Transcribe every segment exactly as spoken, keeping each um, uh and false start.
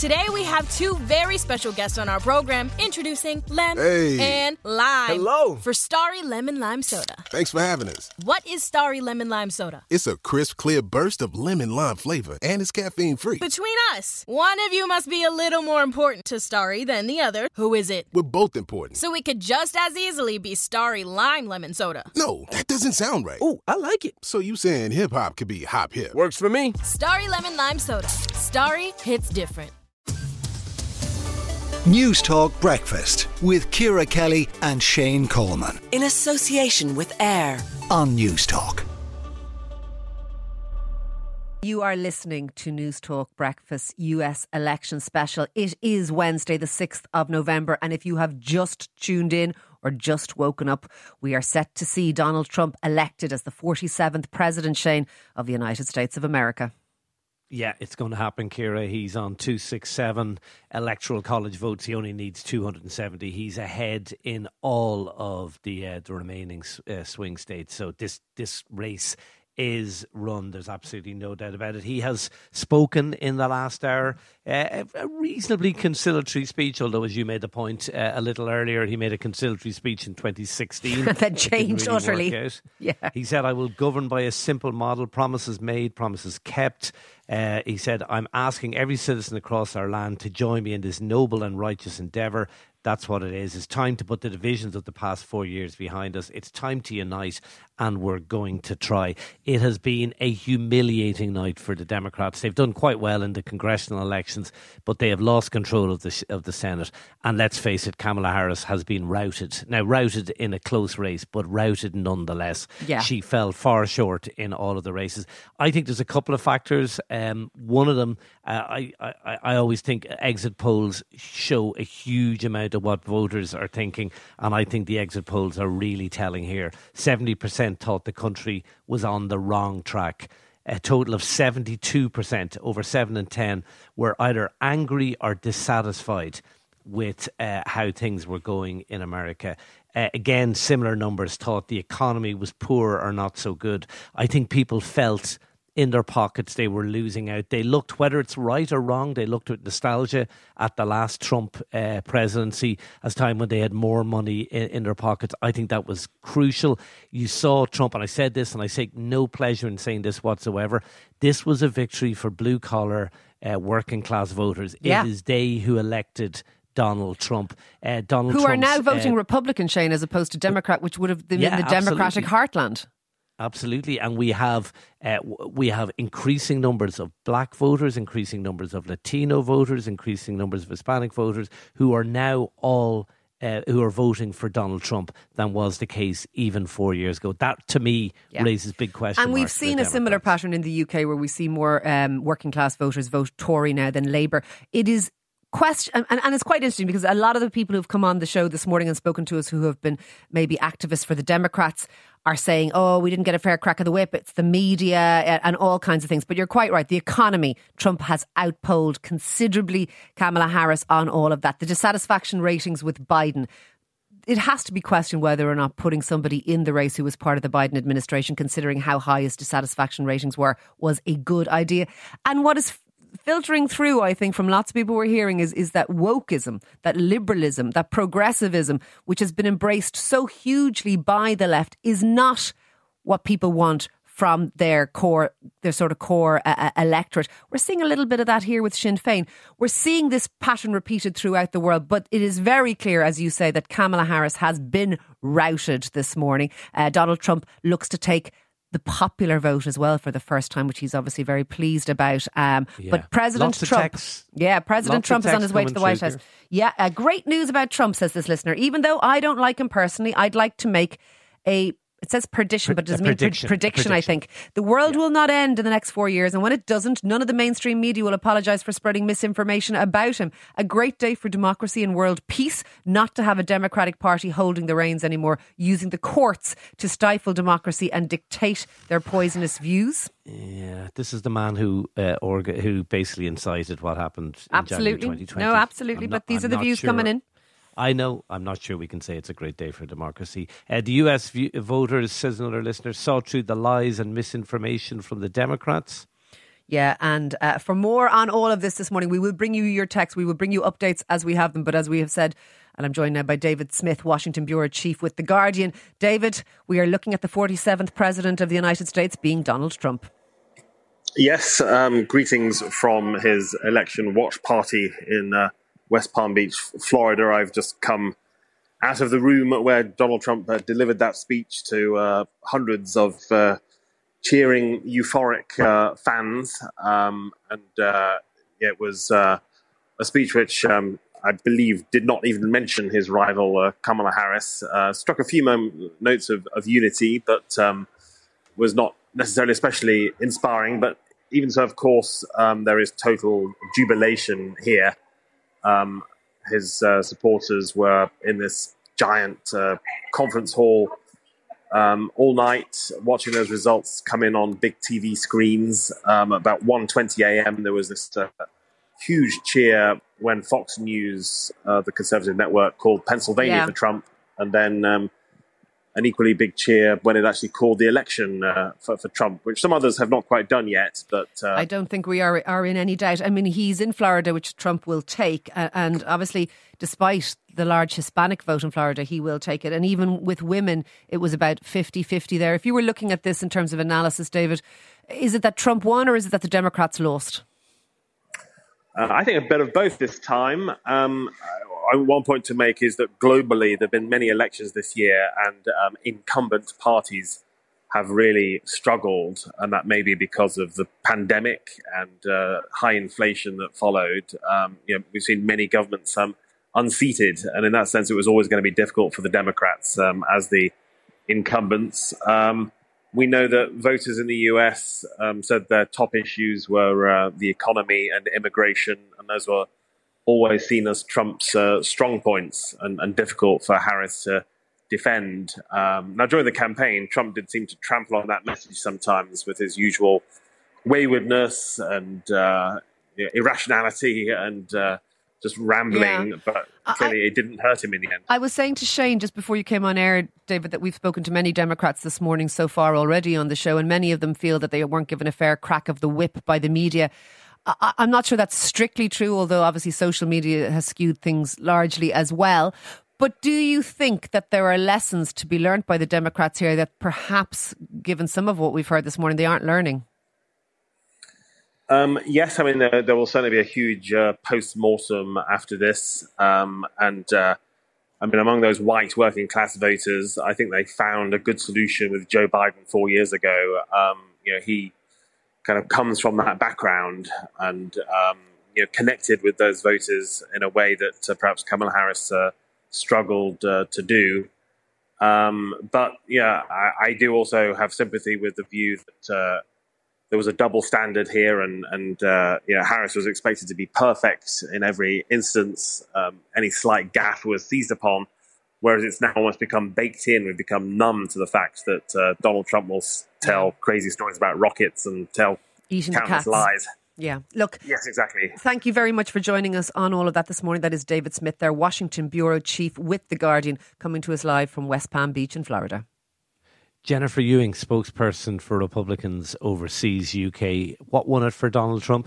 Today we have two very special guests on our program, introducing Lem Hey. and Lime. Hello. For Starry Lemon Lime Soda. Thanks for having us. What is Starry Lemon Lime Soda? It's a crisp, clear burst of lemon lime flavor, and it's caffeine-free. Between us, one of you must be a little more important to Starry than the other. Who is it? We're both important. So it could just as easily be Starry Lime Lemon Soda. No, that doesn't sound right. Oh, I like it. So you saying hip-hop could be hop-hip? Works for me. Starry Lemon Lime Soda. Starry hits different. News Talk Breakfast with Ciara Kelly and Shane Coleman. In association with AIR. On News Talk. You are listening to News Talk Breakfast U S election special. It is Wednesday the sixth of November, and if you have just tuned in or just woken up, we are set to see Donald Trump elected as the forty-seventh president, Shane, of the United States of America. Yeah, it's going to happen, Ciara. He's on two sixty-seven electoral college votes. He only needs two hundred seventy. He's ahead in all of the uh, the remaining uh, swing states. So this this race is run. There's absolutely no doubt about it. He has spoken in the last hour, uh, a reasonably conciliatory speech, although, as you made the point uh, a little earlier, he made a conciliatory speech in twenty sixteen. That changed really utterly. Yeah. He said, I will govern by a simple model, promises made, promises kept. Uh, he said, I'm asking every citizen across our land to join me in this noble and righteous endeavour. That's what it is. It's time to put the divisions of the past four years behind us. It's time to unite, and we're going to try. It has been a humiliating night for the Democrats. They've done quite well in the congressional elections, but they have lost control of the of the Senate. And let's face it, Kamala Harris has been routed. Now, routed in a close race, but routed nonetheless. Yeah. She fell far short in all of the races. I think there's a couple of factors. Um, one of them, uh, I, I, I always think exit polls show a huge amount of what voters are thinking, and I think the exit polls are really telling here. seventy percent thought the country was on the wrong track. A total of seventy-two percent, over seven and ten, were either angry or dissatisfied with uh, how things were going in America. Uh, again, similar numbers thought the economy was poor or not so good. I think people felt in their pockets they were losing out. They looked, whether it's right or wrong, they looked with nostalgia at the last Trump uh, presidency as time when they had more money in, in their pockets. I think that was crucial. You saw Trump, and I said this, and I take no pleasure in saying this whatsoever, this was a victory for blue collar uh, working class voters. Yeah. It is they who elected Donald Trump. Uh, Donald Who Trump's, are now voting uh, Republican, Shane, as opposed to Democrat, which would have been Yeah, in the Democratic heartland. Absolutely, and we have uh, we have increasing numbers of black voters, increasing numbers of Latino voters, increasing numbers of Hispanic voters who are now all uh, who are voting for Donald Trump than was the case even four years ago. That, to me, Yeah. raises big questions. And we've seen a similar pattern in the U K where we see more um, working class voters vote Tory now than Labour. It is question, and, and it's quite interesting because a lot of the people who've come on the show this morning and spoken to us who have been maybe activists for the Democrats are saying, oh, we didn't get a fair crack of the whip, it's the media and all kinds of things. But you're quite right, the economy, Trump has outpolled considerably Kamala Harris on all of that. The dissatisfaction ratings with Biden, it has to be questioned whether or not putting somebody in the race who was part of the Biden administration, considering how high his dissatisfaction ratings were, was a good idea. And what is filtering through, I think, from lots of people we're hearing is, is that wokeism, that liberalism, that progressivism, which has been embraced so hugely by the left, is not what people want from their core, their sort of core uh, electorate. We're seeing a little bit of that here with Sinn Féin. We're seeing this pattern repeated throughout the world, but it is very clear, as you say, that Kamala Harris has been routed this morning. Uh, Donald Trump looks to take the popular vote as well for the first time, which he's obviously very pleased about. Um, Yeah. But President Lots of Trump, texts. yeah, President Lots of Trump is on texts his way to coming the White through House. here. Yeah, uh, great news about Trump, says this listener. Even though I don't like him personally, I'd like to make a, it says perdition, but it doesn't mean prediction. pre- prediction, I Prediction. think. The world will not end in the next four years. And when it doesn't, none of the mainstream media will apologise for spreading misinformation about him. A great day for democracy and world peace, not to have a Democratic Party holding the reins anymore, using the courts to stifle democracy and dictate their poisonous views. Yeah, this is the man who uh, orga- who basically incited what happened in Absolutely. January twenty twenty. No, absolutely. I'm But not- these I'm are the not views sure. coming in. I know. I'm not sure we can say it's a great day for democracy. Uh, the U S view- voters, says another listener, saw through the lies and misinformation from the Democrats. Yeah, and uh, for more on all of this this morning, we will bring you your text. We will bring you updates as we have them. But as we have said, and I'm joined now by David Smith, Washington Bureau Chief with The Guardian. David, we are looking at the forty-seventh President of the United States being Donald Trump. Yes, um, greetings from his election watch party in uh, West Palm Beach, Florida. I've just come out of the room where Donald Trump uh, delivered that speech to uh, hundreds of uh, cheering, euphoric uh, fans. Um, and uh, it was uh, a speech which um, I believe did not even mention his rival, uh, Kamala Harris. Uh, struck a few mom- notes of, of unity, but um, was not necessarily especially inspiring. But even so, of course, um, there is total jubilation here. Um, his uh, supporters were in this giant uh, conference hall Um, all night, watching those results come in on big T V screens. Um, about one twenty a.m. there was this uh, huge cheer when Fox News, uh, the conservative network, called Pennsylvania Yeah. for Trump, and then um, an equally big cheer when it actually called the election uh, for, for Trump, which some others have not quite done yet. But uh, I don't think we are are in any doubt. I mean, he's in Florida, which Trump will take. Uh, and obviously, despite the large Hispanic vote in Florida, he will take it. And even with women, it was about fifty-fifty there. If you were looking at this in terms of analysis, David, is it that Trump won or is it that the Democrats lost? Uh, I think a bit of both this time. Um, I, one point to make is that globally there have been many elections this year, and um, incumbent parties have really struggled, and that may be because of the pandemic and uh, high inflation that followed. Um, you know, we've seen many governments um, unseated, and in that sense, it was always going to be difficult for the Democrats um, as the incumbents. Um, We know that voters in the U S um, said their top issues were uh, the economy and immigration, and those were always seen as Trump's uh, strong points and, and difficult for Harris to defend. Um, now, during the campaign, Trump did seem to trample on that message sometimes with his usual waywardness and uh, irrationality and uh, just rambling, Yeah. but clearly I, it didn't hurt him in the end. I was saying to Shane just before you came on air, David, that we've spoken to many Democrats this morning so far already on the show, and many of them feel that they weren't given a fair crack of the whip by the media. I, I'm not sure that's strictly true, although obviously social media has skewed things largely as well. But do you think that there are lessons to be learned by the Democrats here that perhaps, given some of what we've heard this morning, they aren't learning? Um, yes, I mean, there, there will certainly be a huge uh, post-mortem after this. Um, and, uh, I mean, among those white working class voters, I think they found a good solution with Joe Biden four years ago. Um, you know, he kind of comes from that background and, um, you know, connected with those voters in a way that uh, perhaps Kamala Harris uh, struggled uh, to do. Um, but, yeah, I, I do also have sympathy with the view that uh, there was a double standard here, and, and uh, you know, Harris was expected to be perfect in every instance. Um, any slight gaffe was seized upon, whereas it's now almost become baked in. We've become numb to the fact that uh, Donald Trump will tell crazy stories about rockets and tell Eating the countless cats. lies. Yeah. Look. Yes, exactly. Thank you very much for joining us on all of that this morning. That is David Smith, their Washington Bureau Chief with The Guardian, coming to us live from West Palm Beach in Florida. Jennifer Ewing, spokesperson for Republicans overseas U K. What won it for Donald Trump?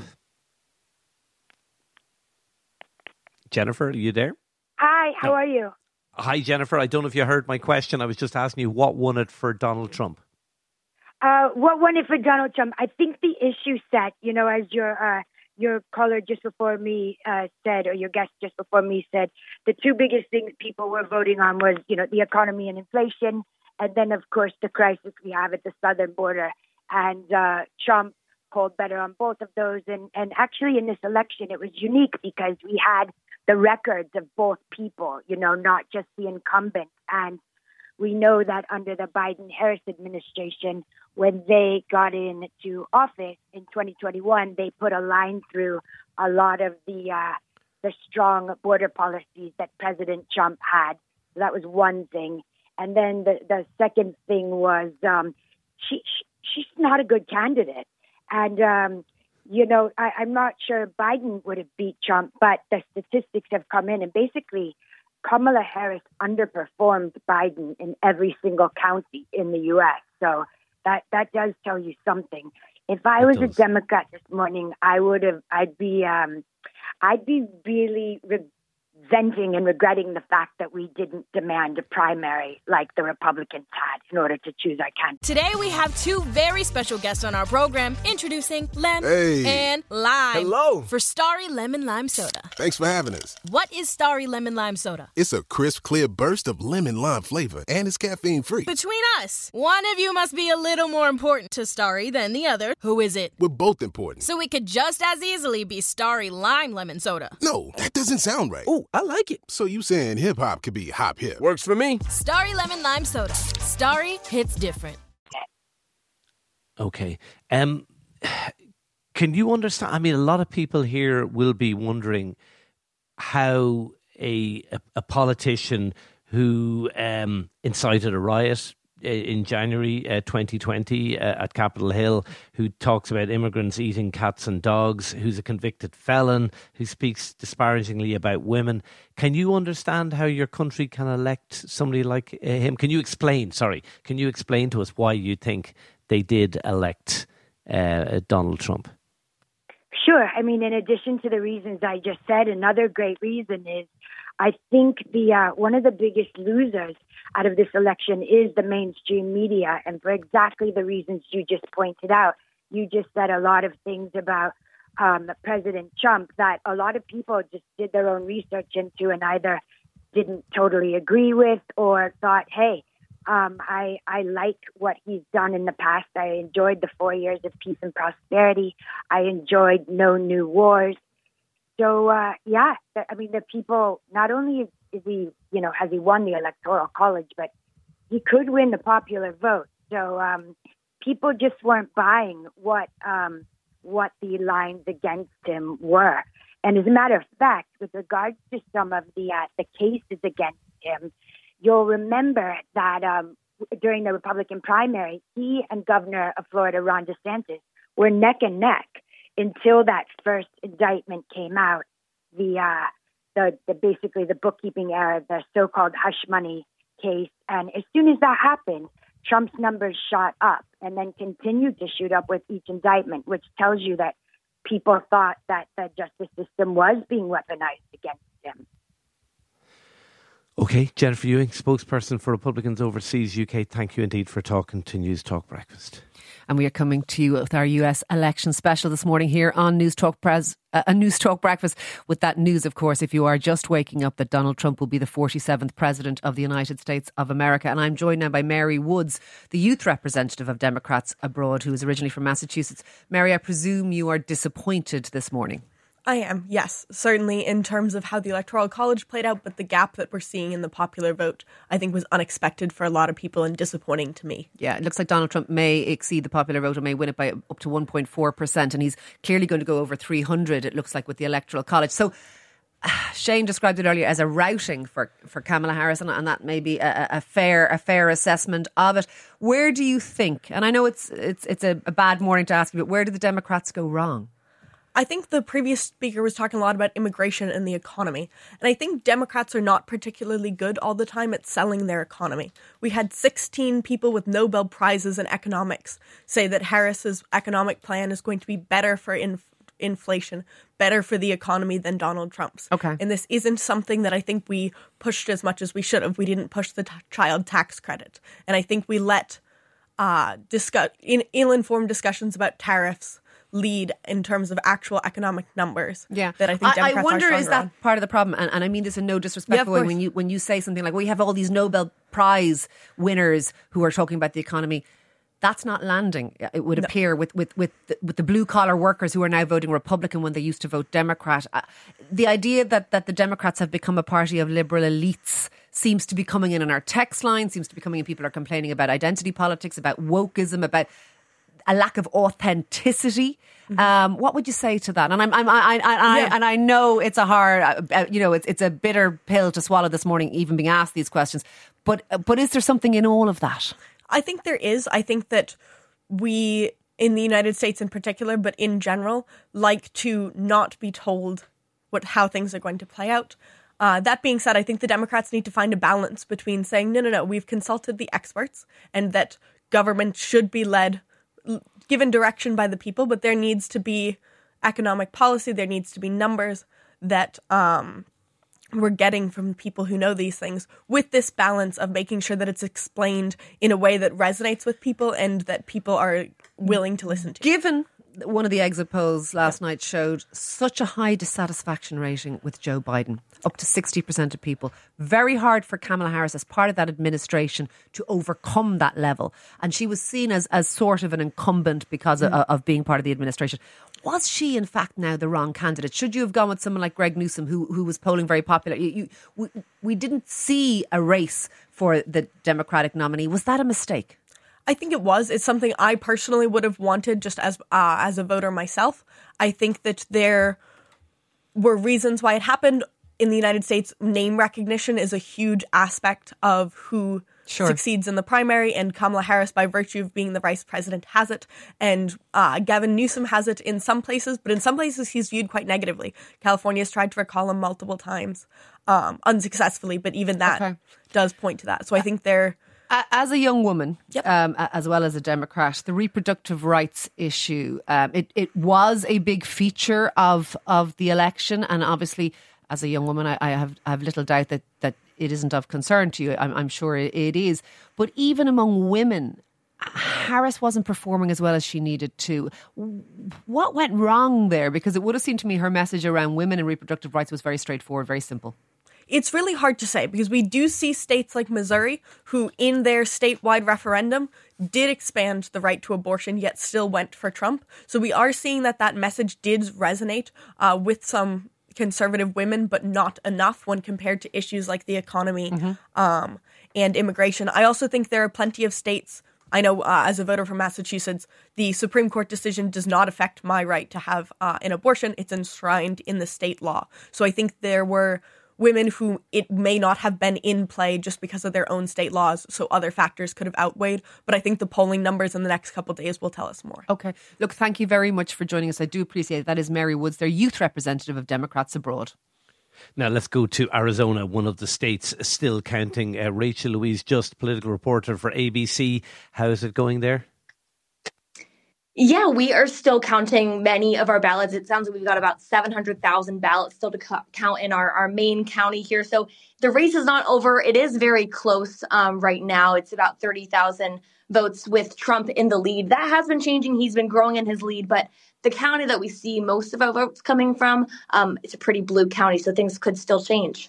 Jennifer, are you there? Hi, how No. are you? Hi, Jennifer. I don't know if you heard my question. I was just asking you what won it for Donald Trump. Uh, what won it for Donald Trump? I think the issue set, you know, as your uh, your caller just before me uh, said, or your guest just before me said, the two biggest things people were voting on was, you know, the economy and inflation. And then, of course, the crisis we have at the southern border. And uh, Trump pulled better on both of those. And, and actually, in this election, it was unique because we had the records of both people, you know, not just the incumbent. And we know that under the Biden-Harris administration, when they got into office in twenty twenty-one, they put a line through a lot of the uh, the strong border policies that President Trump had. So that was one thing. And then the, the second thing was um, she, she she's not a good candidate. And, um, you know, I, I'm not sure Biden would have beat Trump, but the statistics have come in. And basically, Kamala Harris underperformed Biden in every single county in the U S. So that, that does tell you something. If I It was does. a Democrat this morning, I would have. I'd be. Um, I'd be really resenting and regretting the fact that we didn't demand a primary like the Republicans had in order to choose our candidate. Today we have two very special guests on our program, introducing Lem Hey. and Lime. Hello. For Starry Lemon Lime Soda. Thanks for having us. What is Starry Lemon Lime Soda? It's a crisp, clear burst of lemon lime flavor, and it's caffeine free. Between us, one of you must be a little more important to Starry than the other. Who is it? We're both important. So it could just as easily be Starry Lime Lemon Soda. No, that doesn't sound right. Ooh, I like it. So you saying hip hop could be hop hip? Works for me. Starry Lemon Lime Soda. Starry hits different. Okay. Um, can you understand? I mean, a lot of people here will be wondering how a a, a politician who um, incited a riot in January uh, twenty twenty uh, at Capitol Hill, who talks about immigrants eating cats and dogs, who's a convicted felon, who speaks disparagingly about women. Can you understand how your country can elect somebody like uh, him? Can you explain, sorry, can you explain to us why you think they did elect uh, Donald Trump? Sure. I mean, in addition to the reasons I just said, another great reason is I think the uh, one of the biggest losers out of this election is the mainstream media, and for exactly the reasons you just pointed out. You just said a lot of things about um, President Trump that a lot of people just did their own research into and either didn't totally agree with or thought, hey, um, I, I like what he's done in the past. I enjoyed the four years of peace and prosperity. I enjoyed no new wars. So, uh, yeah, I mean, the people, not only is, is he, you know, has he won the Electoral College, but he could win the popular vote. So um, people just weren't buying what um, what the lines against him were. And as a matter of fact, with regards to some of the uh, the cases against him, you'll remember that um, during the Republican primary, he and Governor of Florida, Ron DeSantis, were neck and neck until that first indictment came out, the uh, the, the basically the bookkeeping error, the so-called hush money case. And as soon as that happened, Trump's numbers shot up and then continued to shoot up with each indictment, which tells you that people thought that the justice system was being weaponized against him. Okay, Jennifer Ewing, spokesperson for Republicans Overseas U K, thank you indeed for talking to News Talk Breakfast. And we are coming to you with our U S election special this morning here on News Talk Pres, uh, a News Talk Breakfast, with that news, of course, if you are just waking up, that Donald Trump will be the forty-seventh President of the United States of America. And I'm joined now by Mary Woods, the youth representative of Democrats abroad, who is originally from Massachusetts. Mary, I presume you are disappointed this morning. I am, yes, certainly in terms of how the Electoral College played out, but the gap that we're seeing in the popular vote, I think, was unexpected for a lot of people and disappointing to me. Yeah, it looks like Donald Trump may exceed the popular vote and may win it by up to one point four percent, and he's clearly going to go over three hundred, it looks like, with the Electoral College. So uh, Shane described it earlier as a routing for, for Kamala Harris, and, and that may be a, a fair a fair assessment of it. Where do you think, and I know it's it's it's a, a bad morning to ask you, but where did the Democrats go wrong? I think the previous speaker was talking a lot about immigration and the economy. And I think Democrats are not particularly good all the time at selling their economy. We had sixteen people with Nobel Prizes in economics say that Harris's economic plan is going to be better for inf- inflation, better for the economy than Donald Trump's. Okay. And this isn't something that I think we pushed as much as we should have. We didn't push the t- child tax credit. And I think we let uh, discuss in ill-informed discussions about tariffs lead in terms of actual economic numbers. Yeah, that I think Democrats I wonder are is that on. part of the problem, and, and I mean this in no Yeah, disrespectful of way. When you when you say something like, "We have all these Nobel Prize winners who are talking about the economy," that's not landing. It would No. appear with with with the, with the blue collar workers who are now voting Republican when they used to vote Democrat. Uh, the idea that that the Democrats have become a party of liberal elites seems to be coming in on our text line. Seems to be coming in. People are complaining about identity politics, about wokeism, about a lack of authenticity. Mm-hmm. Um, what would you say to that? And I'm, I'm, I, I, I, Yeah. and I know it's a hard, uh, you know, it's it's a bitter pill to swallow this morning, even being asked these questions. But but is there something in all of that? I think there is. I think that we, in the United States in particular, but in general, like to not be told what how things are going to play out. Uh, that being said, I think the Democrats need to find a balance between saying, no, no, no, we've consulted the experts and that government should be led given direction by the people, but there needs to be economic policy, there needs to be numbers that um, we're getting from people who know these things, with this balance of making sure that it's explained in a way that resonates with people and that people are willing to listen to. Given one of the exit polls last night showed such a high dissatisfaction rating with Joe Biden, up to sixty percent of people. Very hard for Kamala Harris as part of that administration to overcome that level. And she was seen as, as sort of an incumbent because of, Mm. of being part of the administration. Was she, in fact, now the wrong candidate? Should you have gone with someone like Greg Newsom, who who was polling very popular? You, you, we, we didn't see a race for the Democratic nominee. Was that a mistake? I think it was. It's something I personally would have wanted just as uh, as a voter myself. I think that there were reasons why it happened. In the United States, name recognition is a huge aspect of who Sure. succeeds in the primary, and Kamala Harris, by virtue of being the vice president, has it. And uh, Gavin Newsom has it in some places, but in some places he's viewed quite negatively. California has tried to recall him multiple times, um, unsuccessfully, but even that Okay. does point to that. So I think they're... As a young woman, Yep. um, as well as a Democrat, the reproductive rights issue, um, it, it was a big feature of of the election. And obviously, as a young woman, I, I have I have little doubt that, that it isn't of concern to you. I'm, I'm sure it, it is. But even among women, Harris wasn't performing as well as she needed to. What went wrong there? Because it would have seemed to me her message around women and reproductive rights was very straightforward, very simple. It's really hard to say because we do see states like Missouri who, in their statewide referendum, did expand the right to abortion, yet still went for Trump. So we are seeing that that message did resonate uh, with some conservative women, but not enough when compared to issues like the economy Mm-hmm. um, and immigration. I also think there are plenty of states. I know uh, as a voter from Massachusetts, the Supreme Court decision does not affect my right to have uh, an abortion. It's enshrined in the state law. So I think there were women who it may not have been in play just because of their own state laws, so other factors could have outweighed. But I think the polling numbers in the next couple of days will tell us more. Okay. Look, thank you very much for joining us. I do appreciate it. That is Mary Woods, their youth representative of Democrats Abroad. Now let's go to Arizona, one of the states still counting. Uh, Rachel Louise Just, political reporter for A B C. How is it going there? Yeah, we are still counting many of our ballots. It sounds like we've got about seven hundred thousand ballots still to cu- count in our, our main county here. So the race is not over. It is very close um, right now. It's about thirty thousand votes with Trump in the lead. That has been changing. He's been growing in his lead. But the county that we see most of our votes coming from, um, it's a pretty blue county. So things could still change.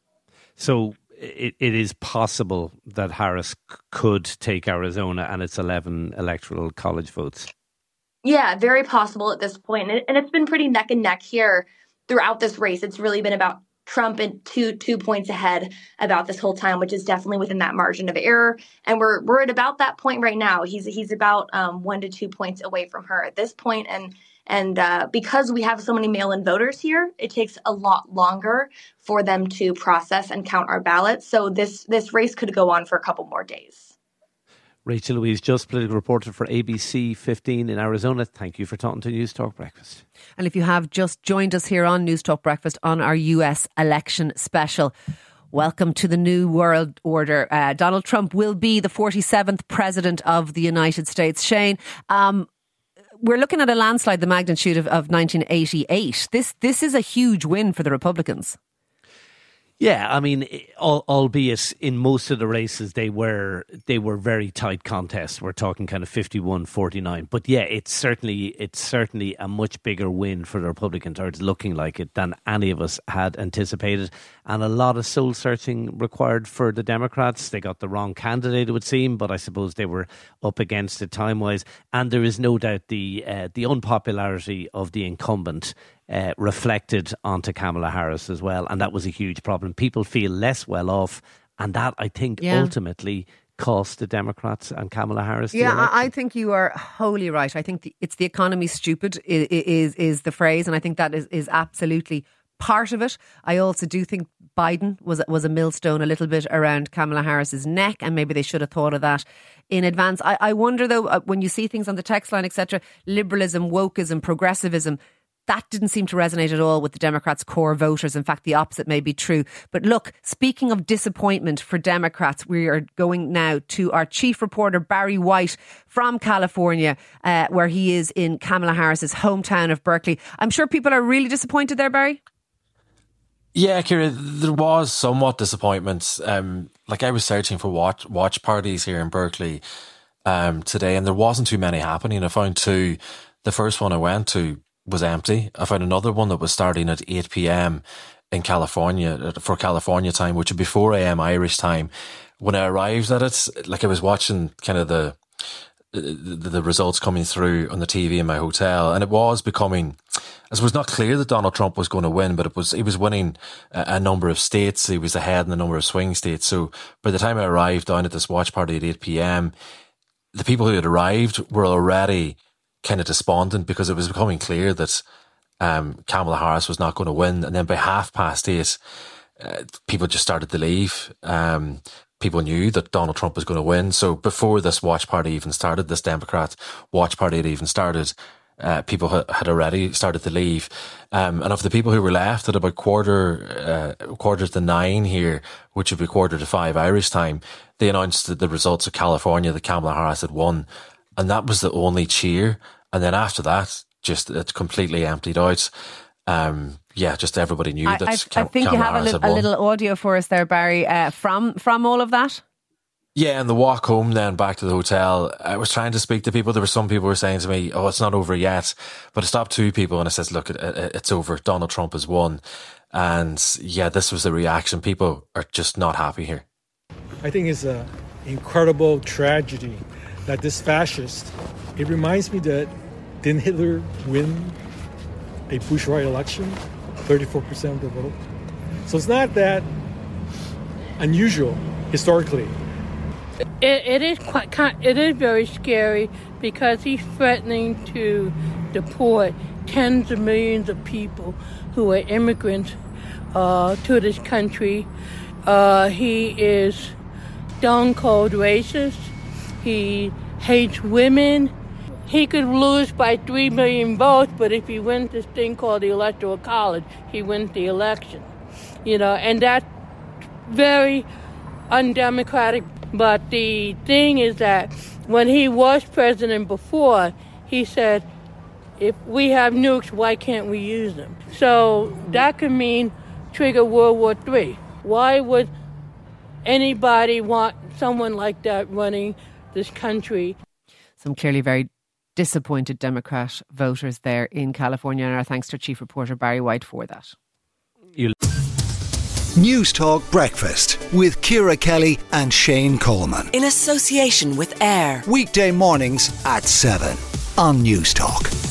So it, it is possible that Harris c- could take Arizona and its eleven electoral college votes. Yeah, very possible at this point. And, it, and it's been pretty neck and neck here throughout this race. It's really been about Trump and two two points ahead about this whole time, which is definitely within that margin of error. And we're we're at about that point right now. He's he's about um, one to two points away from her at this point. And and uh, because we have so many mail-in voters here, it takes a lot longer for them to process and count our ballots. So this this race could go on for a couple more days. Rachel Louise Just, political reporter for A B C fifteen in Arizona. Thank you for talking to News Talk Breakfast. And if you have just joined us here on News Talk Breakfast on our U S election special, welcome to the new world order. Uh, Donald Trump will be the forty-seventh president of the United States. Shane, um, we're looking at a landslide the magnitude of, of nineteen eighty-eight. This this is a huge win for the Republicans. Yeah, I mean, al- albeit in most of the races they were they were very tight contests. We're talking kind of fifty-one forty-nine. But yeah, it's certainly it's certainly a much bigger win for the Republicans, or it's looking like it, than any of us had anticipated. And a lot of soul searching required for the Democrats. They got the wrong candidate, it would seem, but I suppose they were up against it time wise. And there is no doubt the uh, the unpopularity of the incumbent Uh, reflected onto Kamala Harris as well. And that was a huge problem. People feel less well off. And that, I think, Yeah. ultimately cost the Democrats and Kamala Harris the Yeah, election. I I think you are wholly right. I think the, it's the economy stupid is, is is the phrase. And I think that is, is absolutely part of it. I also do think Biden was, was a millstone a little bit around Kamala Harris's neck, and maybe they should have thought of that in advance. I, I wonder, though, uh, when you see things on the text line, et cetera, liberalism, wokeism, progressivism, that didn't seem to resonate at all with the Democrats' core voters. In fact, the opposite may be true. But look, speaking of disappointment for Democrats, we are going now to our chief reporter, Barry White, from California, uh, where he is in Kamala Harris's hometown of Berkeley. I'm sure people are really disappointed there, Barry. Yeah, Ciara, there was somewhat disappointment. Um, like I was searching for watch watch parties here in Berkeley um, today, and there wasn't too many happening. I found two. The first one I went to was empty. I found another one that was starting at eight p.m. in California for California time, which would be four a.m. Irish time. When I arrived at it, like I was watching kind of the the, the results coming through on the T V in my hotel, and it was becoming, as it was not clear that Donald Trump was going to win, but it was he was winning a, a number of states. He was ahead in a number of swing states. So by the time I arrived down at this watch party at eight p.m, the people who had arrived were already kind of despondent because it was becoming clear that um, Kamala Harris was not going to win. And then by half past eight, uh, people just started to leave. Um, people knew that Donald Trump was going to win. So before this watch party even started, this Democrat watch party had even started, uh, people ha- had already started to leave. Um, and of the people who were left at about quarter, uh, quarter to nine here, which would be quarter to five Irish time, they announced that the results of California, that Kamala Harris had won. And that was the only cheer. And then after that, just it completely emptied out. Um, yeah, just everybody knew I, that I, Cam- I think Kamala you have a, Harris li- had a won. little audio for us there, Barry, uh, from from all of that. Yeah, and the walk home then back to the hotel, I was trying to speak to people. There were some people who were saying to me, oh, it's not over yet. But I stopped two people and I says, look, it, it, it's over. Donald Trump has won. And yeah, this was the reaction. People are just not happy here. I think it's an incredible tragedy that this fascist, it reminds me that didn't Hitler win a Bush-right election? thirty-four percent of the vote. So it's not that unusual historically. It, it is quite. It is very scary because he's threatening to deport tens of millions of people who are immigrants uh, to this country. Uh, he is stone cold racist. He hates women. He could lose by three million votes, but if he wins this thing called the Electoral College, he wins the election. You know, and that's very undemocratic. But the thing is that when he was president before, he said, if we have nukes, why can't we use them? So that could mean trigger World War Three. Why would anybody want someone like that running this country? Some clearly very disappointed Democrat voters there in California, and our thanks to Chief Reporter Barry White for that. You- News Talk Breakfast with Ciara Kelly and Shane Coleman. In association with AIR. Weekday mornings at seven on News Talk.